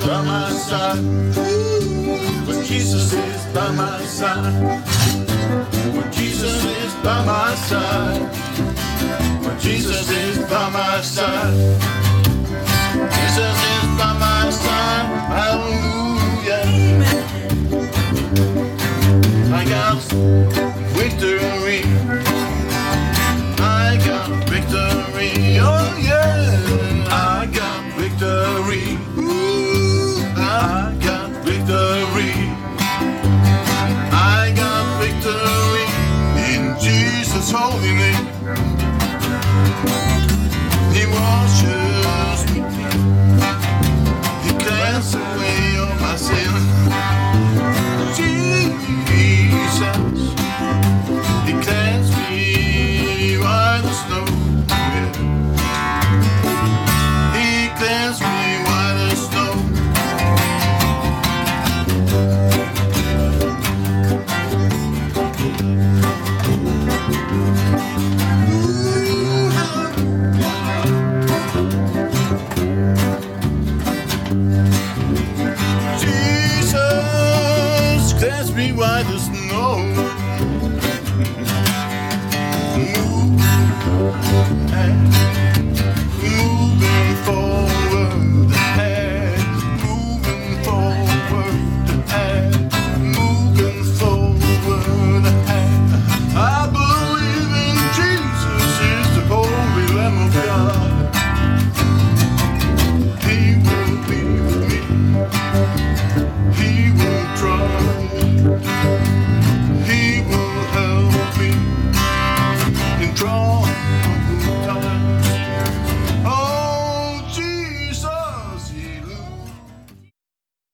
by my side. When Jesus is by my side. When Jesus is by my side. When Jesus is by my side. Jesus is by my side. Hallelujah. I got victory. I got victory. Oh yeah. I got victory.